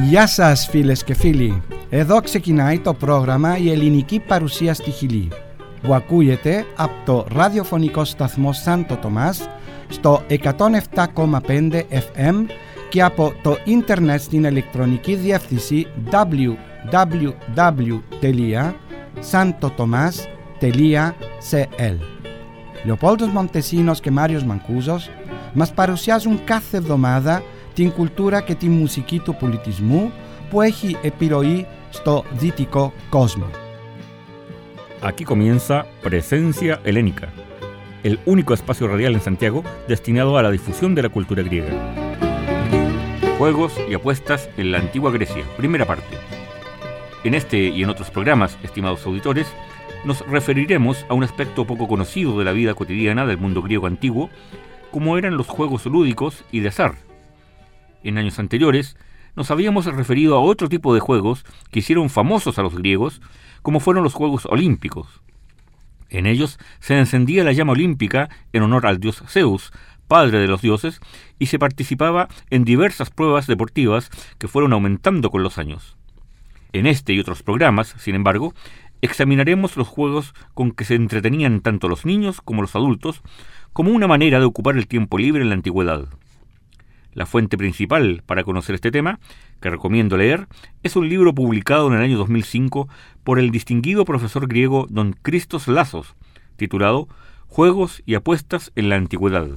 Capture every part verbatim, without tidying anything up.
Γεια σας φίλες και φίλοι. Εδώ ξεκινάει το πρόγραμμα «Η ελληνική παρουσία στη Χιλή», που ακούγεται από το ραδιοφωνικό σταθμό Σάντο Τομάς στο εκατόν επτά κόμμα πέντε εφ εμ και από το ίντερνετ στην ηλεκτρονική διεύθυνση double-u double-u double-u τελεία santo tomas τελεία c l. Λεοπόλδος Μοντεσίνος και Μάριος Μανκούζος μας παρουσιάζουν κάθε εβδομάδα την κουλτούρα και τη μουσική του πολιτισμού που έχει επιρροή στο δυτικό κόσμο. Aquí comienza Presencia Helénica, el único espacio radial en Santiago destinado a la difusión de la cultura griega. Juegos y apuestas en la antigua Grecia, primera parte. En este y en otros programas, estimados auditores, nos referiremos a un aspecto poco conocido de la vida cotidiana del mundo griego antiguo, como eran los juegos lúdicos y de azar. En años anteriores, nos habíamos referido a otro tipo de juegos que hicieron famosos a los griegos, como fueron los Juegos Olímpicos. En ellos se encendía la llama olímpica en honor al dios Zeus, padre de los dioses, y se participaba en diversas pruebas deportivas que fueron aumentando con los años. En este y otros programas, sin embargo, examinaremos los juegos con que se entretenían tanto los niños como los adultos, como una manera de ocupar el tiempo libre en la antigüedad. La fuente principal para conocer este tema, que recomiendo leer, es un libro publicado en el año dos mil cinco por el distinguido profesor griego don Christos Lasos, titulado Juegos y apuestas en la antigüedad.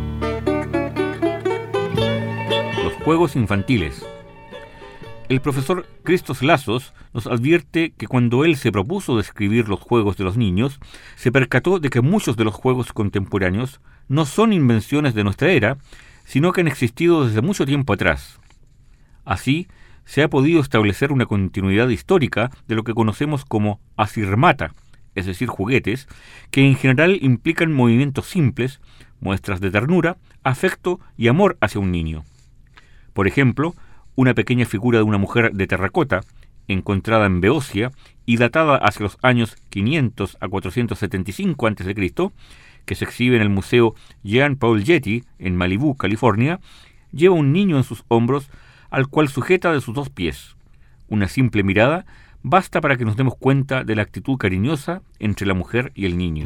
Los juegos infantiles. El profesor Christos Lasos nos advierte que cuando él se propuso describir los juegos de los niños, se percató de que muchos de los juegos contemporáneos no son invenciones de nuestra era, sino que han existido desde mucho tiempo atrás. Así, se ha podido establecer una continuidad histórica de lo que conocemos como asirmata, es decir, juguetes, que en general implican movimientos simples, muestras de ternura, afecto y amor hacia un niño. Por ejemplo, una pequeña figura de una mujer de terracota, encontrada en Beocia y datada hacia los años quinientos a cuatrocientos setenta y cinco antes de Cristo, que se exhibe en el Museo Jean Paul Getty en Malibú, California, lleva un niño en sus hombros al cual sujeta de sus dos pies. Una simple mirada basta para que nos demos cuenta de la actitud cariñosa entre la mujer y el niño.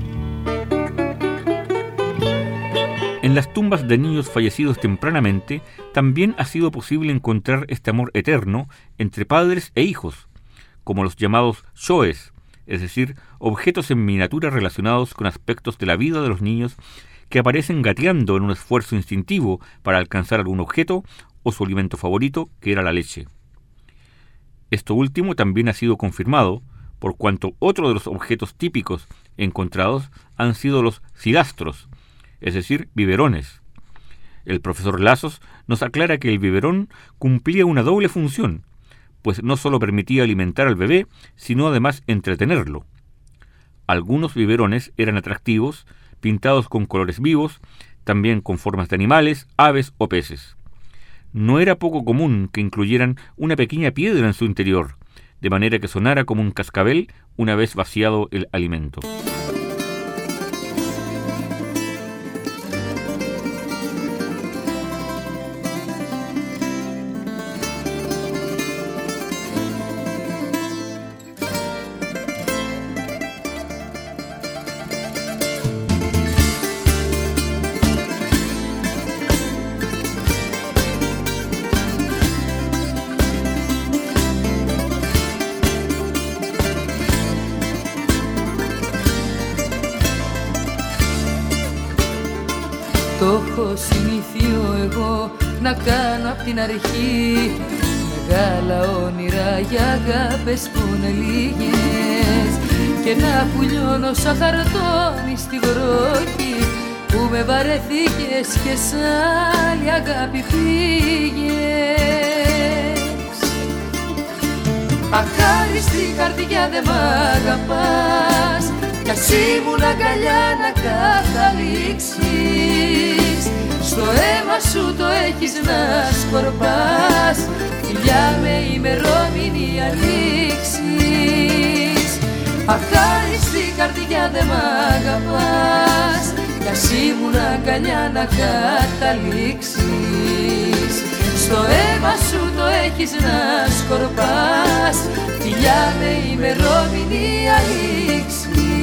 En las tumbas de niños fallecidos tempranamente también ha sido posible encontrar este amor eterno entre padres e hijos, como los llamados shoes, es decir, objetos en miniatura relacionados con aspectos de la vida de los niños que aparecen gateando en un esfuerzo instintivo para alcanzar algún objeto o su alimento favorito, que era la leche. Esto último también ha sido confirmado, por cuanto otro de los objetos típicos encontrados han sido los silastros, es decir, biberones. El profesor Lasos nos aclara que el biberón cumplía una doble función, pues no solo permitía alimentar al bebé, sino además entretenerlo. Algunos biberones eran atractivos, pintados con colores vivos, también con formas de animales, aves o peces. No era poco común que incluyeran una pequeña piedra en su interior, de manera que sonara como un cascabel una vez vaciado el alimento. Το έχω συνηθιώ εγώ να κάνω απ' την αρχή μεγάλα όνειρα για αγάπες που είναι λίγες και να πουλιώνω σαν χαρτόνι στη βροχή που με βαρεθήκες και σ' άλλη αγάπη πήγες. Αχάριστη καρδιά δε μ' αγαπάς κι ας ήμουν αγκαλιά να καταλήξεις. Στο αίμα σου το έχεις να σκορπάς, φιλιά με ημερομηνία λήξης. Αχάριστη καρδιά δε μ' αγαπάς κι ας ήμουν αγκαλιά να καταλήξεις. Στο αίμα σου το έχεις να σκορπάς, φιλιά με ημερόμενη αλήξης.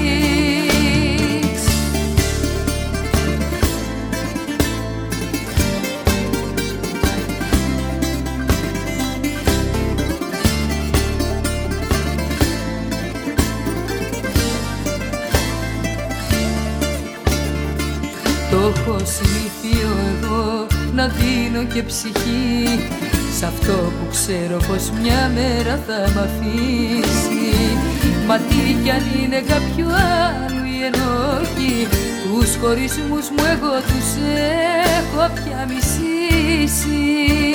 Το έχω συνηθίσει εγώ να δίνω και ψυχή σ' αυτό που ξέρω πως μια μέρα θα μ' αφήσει. Μα τι κι αν είναι κάποιο άλλο η ενόχη, τους χωρισμούς μου εγώ τους έχω πια μισήσει.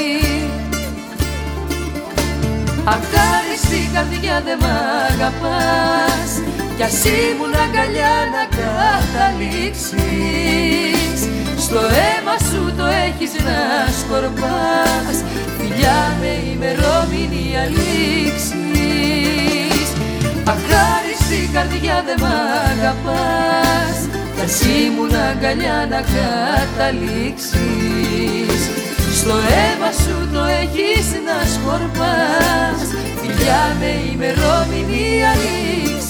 Αχάριστη καρδιά δε μ' αγαπάς, κι ας ήμουν αγκαλιά να καταλήξεις. Στο αίμα σου το έχεις να σκορπάς, φιλιά με ημερόμενη αλήξης. Αχάριστη καρδιά δε μ' αγαπάς, κι ας ήμουν αγκαλιά να καταλήξεις. Στο αίμα σου το έχεις να σκορπάς, φιλιά με ημερόμενη αλήξης.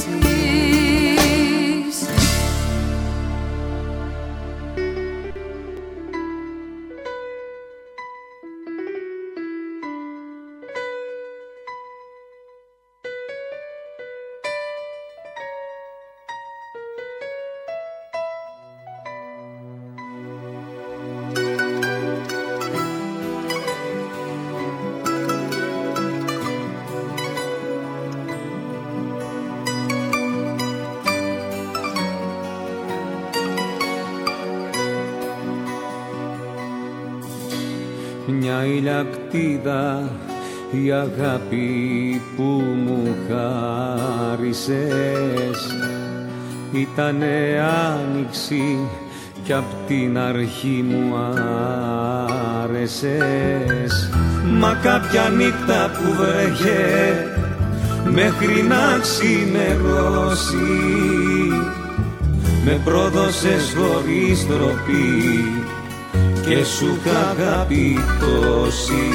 Μια ηλιακτίδα η αγάπη που μου χάρισες, ήτανε άνοιξη κι απ' την αρχή μου άρεσες. Μα κάποια νύχτα που βρέχε μέχρι να ξημερώσει, με πρόδωσες χωρίς ντροπή και σου είχα αγάπη τόση.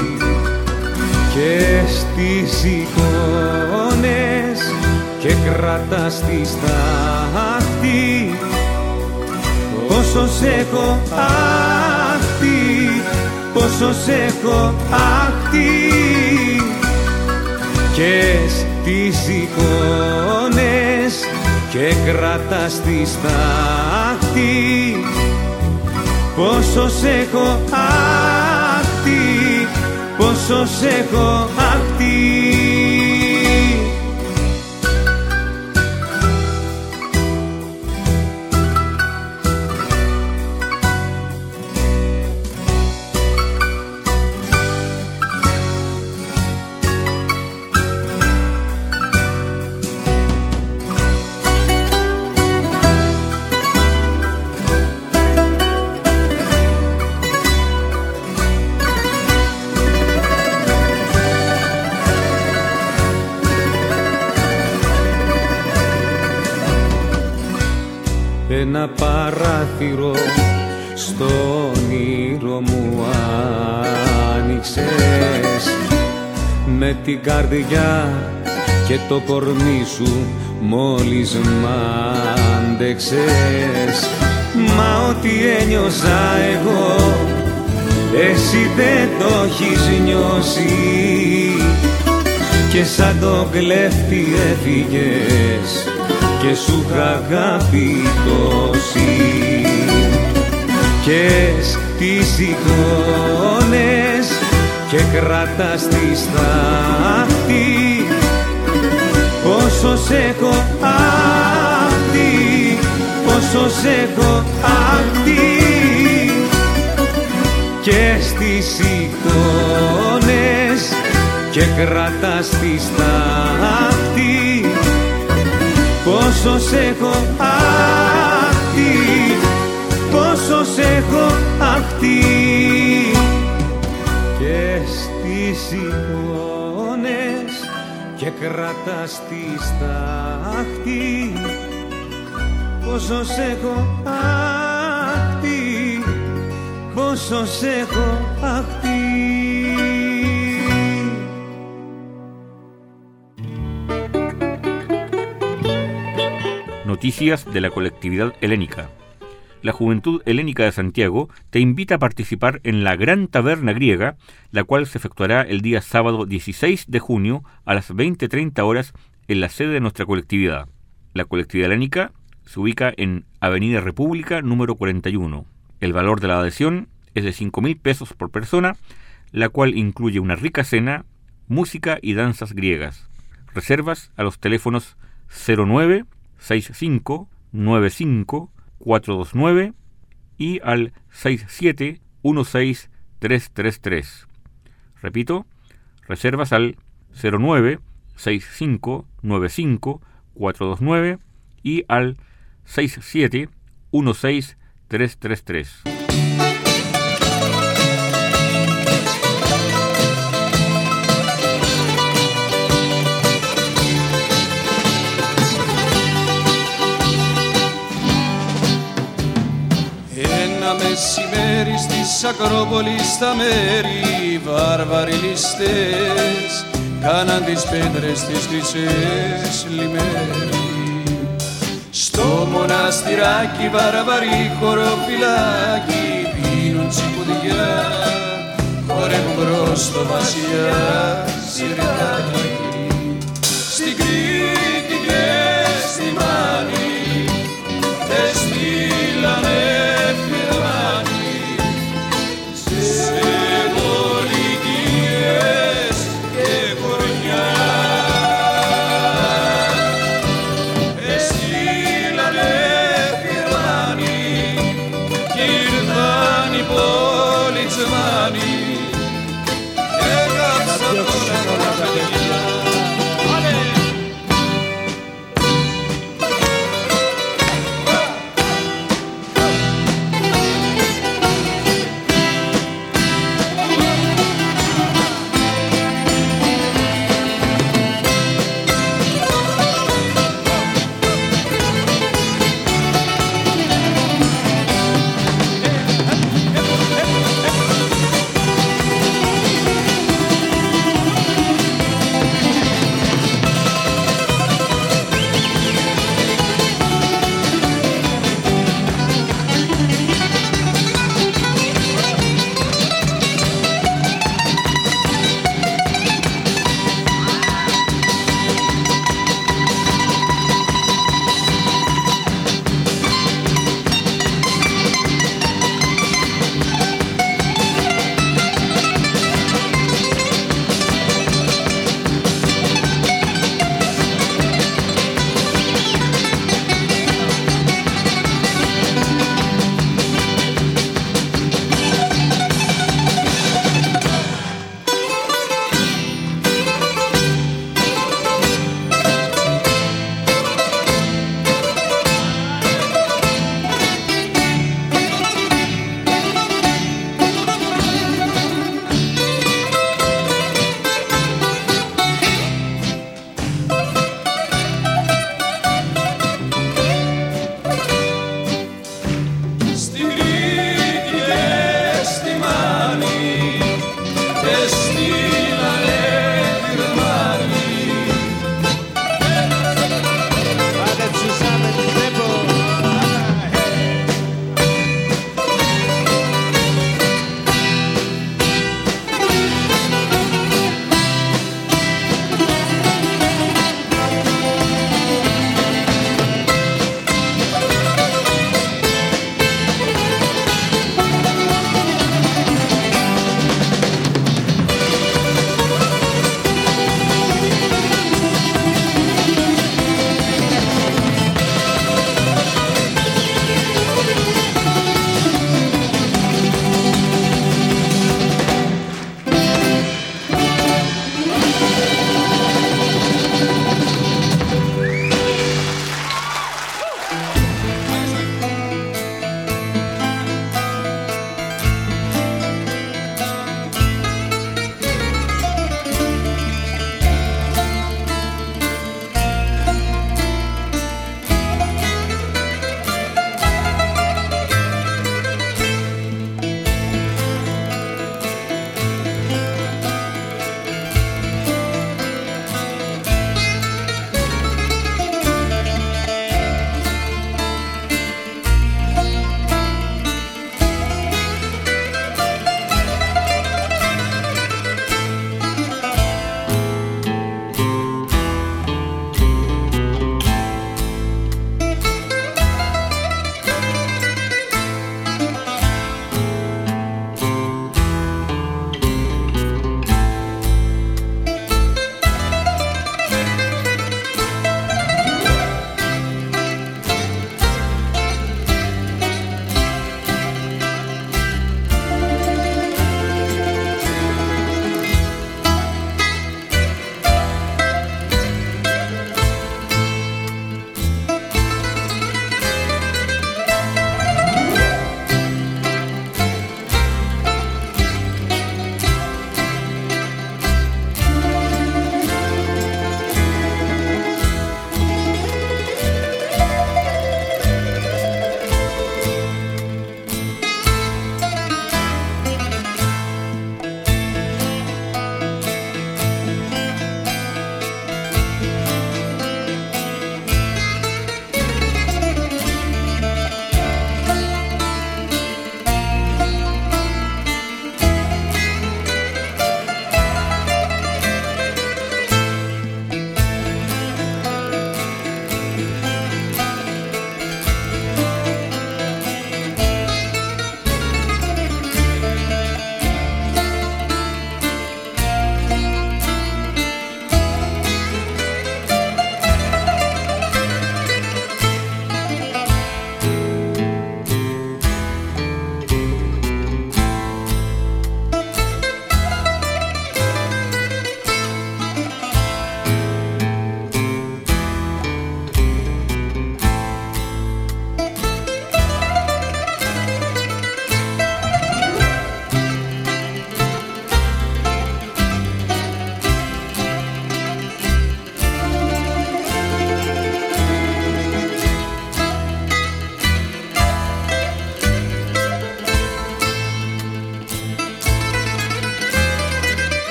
Και στις εικόνες και κρατάς τη στάχτη, πόσο σ' έχω άχτη, πόσο σ' έχω άχτη. Και στις εικόνες και κρατάς τη στάχτη, πόσο σ' έχω άχτη, πόσο σ' έχω άχτη. Ένα παράθυρο στο όνειρο μου άνοιξες, με την καρδιά και το κορμί σου μόλις μ' άντεξες. Μα ό,τι ένιωσα εγώ εσύ δεν το έχεις νιώσει, και σαν το κλέφτη έφυγες και σου είχα αγάπη τόση. Και στις εικόνες και κρατάς τη στάχτη, πόσο σ' έχω άχτη, πόσο σ' έχω άχτη. Και στις εικόνες και κρατάς τη στάχτη, πόσο σ' έχω άχτη, πόσο σ' έχω άχτη. Και στις εικόνες και κρατάς τη στάχτη, πόσο σ' έχω άχτη, πόσο σ' έχω άχτη. noticias de la colectividad helénica. La Juventud Helénica de Santiago te invita a participar en la Gran Taberna Griega, la cual se efectuará el día sábado dieciséis de junio a las veinte treinta horas en la sede de nuestra colectividad. La colectividad helénica se ubica en Avenida República número cuarenta y uno. El valor de la adhesión es de cinco mil pesos por persona, la cual incluye una rica cena, música y danzas griegas. Reservas a los teléfonos cero nueve sesenta y cinco noventa y cinco cuatro dos nueve y al seis siete uno seis tres tres tres. Repito, reservas al cero nueve sesenta y cinco noventa y cinco cuatro dos nueve y al seis siete uno seis tres tres tres. Ένα μεσημέρι στις Ακρόπολης στα μέρη βάρβαροι ληστές κάναν τις πέτρες τις χρυσές λιμέρι. Στο μοναστηράκι βάρβαροι χωροφυλάκι πίνουν τσιπουδιά, χορεύουν μπρος στο βασιλιά σιρτάκι. Στην Κρήτη και στη Μάνη δεν στείλανε φιερμάνοι σε πολιτείες και χωριά. Εστείλανε φιερμάνοι κι ήρθαν οι πολιτσμάνοι και κάψαν όλα τα παιδιά.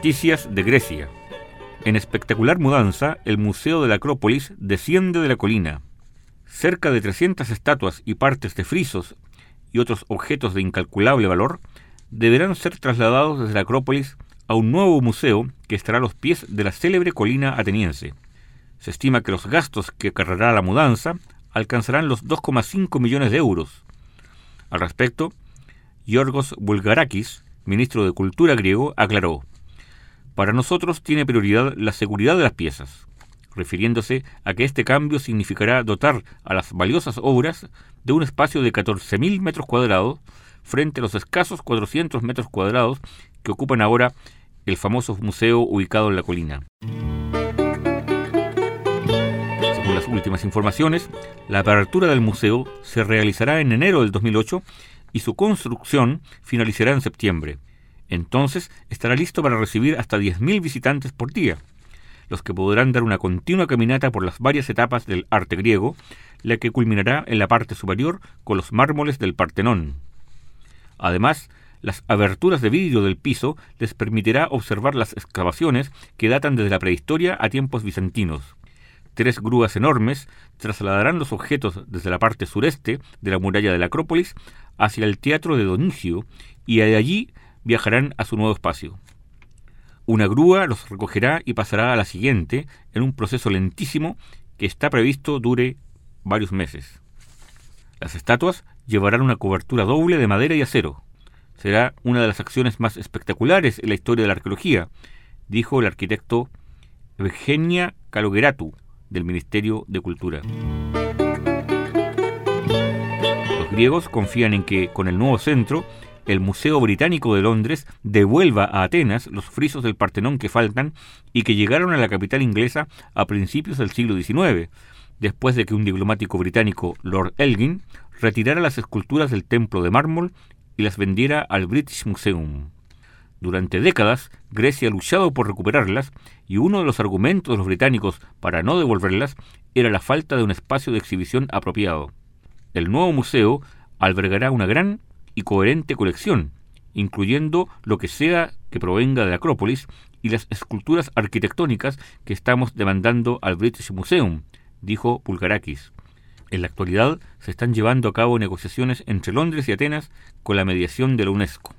Noticias de Grecia. En espectacular mudanza, el Museo de la Acrópolis desciende de la colina. Cerca de trescientas estatuas y partes de frisos y otros objetos de incalculable valor deberán ser trasladados desde la Acrópolis a un nuevo museo que estará a los pies de la célebre colina ateniense. Se estima que los gastos que acarreará la mudanza alcanzarán los dos coma cinco millones de euros. Al respecto, Yorgos Bulgarakis, ministro de Cultura griego, aclaró: «Para nosotros tiene prioridad la seguridad de las piezas», refiriéndose a que este cambio significará dotar a las valiosas obras de un espacio de catorce mil metros cuadrados frente a los escasos cuatrocientos metros cuadrados que ocupan ahora el famoso museo ubicado en la colina. Según las últimas informaciones, la apertura del museo se realizará en enero del dos mil ocho y su construcción finalizará en septiembre. Entonces estará listo para recibir hasta diez mil visitantes por día, los que podrán dar una continua caminata por las varias etapas del arte griego, la que culminará en la parte superior con los mármoles del Partenón. Además, las aberturas de vidrio del piso les permitirá observar las excavaciones que datan desde la prehistoria a tiempos bizantinos. Tres grúas enormes trasladarán los objetos desde la parte sureste de la muralla de la Acrópolis hacia el teatro de Donicio y de allí viajarán a su nuevo espacio. Una grúa los recogerá y pasará a la siguiente en un proceso lentísimo que está previsto dure varios meses. Las estatuas llevarán una cobertura doble de madera y acero. Será una de las acciones más espectaculares en la historia de la arqueología, dijo el arquitecto Eugenia Kalogeratu, del Ministerio de Cultura. Los griegos confían en que, con el nuevo centro, el Museo Británico de Londres devuelva a Atenas los frisos del Partenón que faltan y que llegaron a la capital inglesa a principios del siglo diecinueve, después de que un diplomático británico, Lord Elgin, retirara las esculturas del templo de mármol y las vendiera al British Museum. Durante décadas, Grecia ha luchado por recuperarlas y uno de los argumentos de los británicos para no devolverlas era la falta de un espacio de exhibición apropiado. El nuevo museo albergará una gran y coherente colección, incluyendo lo que sea que provenga de la Acrópolis y las esculturas arquitectónicas que estamos demandando al British Museum, dijo Bulgarakis. En la actualidad se están llevando a cabo negociaciones entre Londres y Atenas con la mediación de la UNESCO.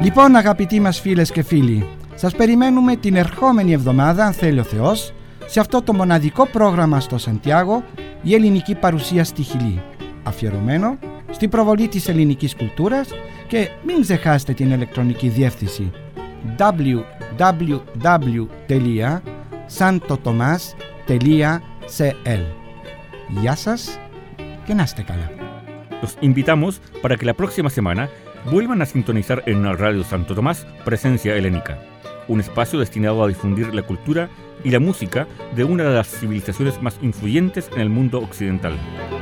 Λοιπόν, αγαπητοί μας φίλες και φίλοι, σας περιμένουμε την ερχόμενη εβδομάδα, αν θέλει ο Θεός, σε αυτό το μοναδικό πρόγραμμα στο Σαντιάγο, η ελληνική παρουσία στη Χιλή, αφιερωμένο στην προβολή της ελληνικής κουλτούρας, και μην ξεχάσετε την ηλεκτρονική διεύθυνση double-u double-u double-u τελεία santotomas τελεία c l. Γεια σας και να είστε καλά. Los invitamos para que la próxima semana vuelvan a sintonizar en Radio Santo Tomás Presencia Helénica, un espacio destinado a difundir la cultura y la música de una de las civilizaciones más influyentes en el mundo occidental.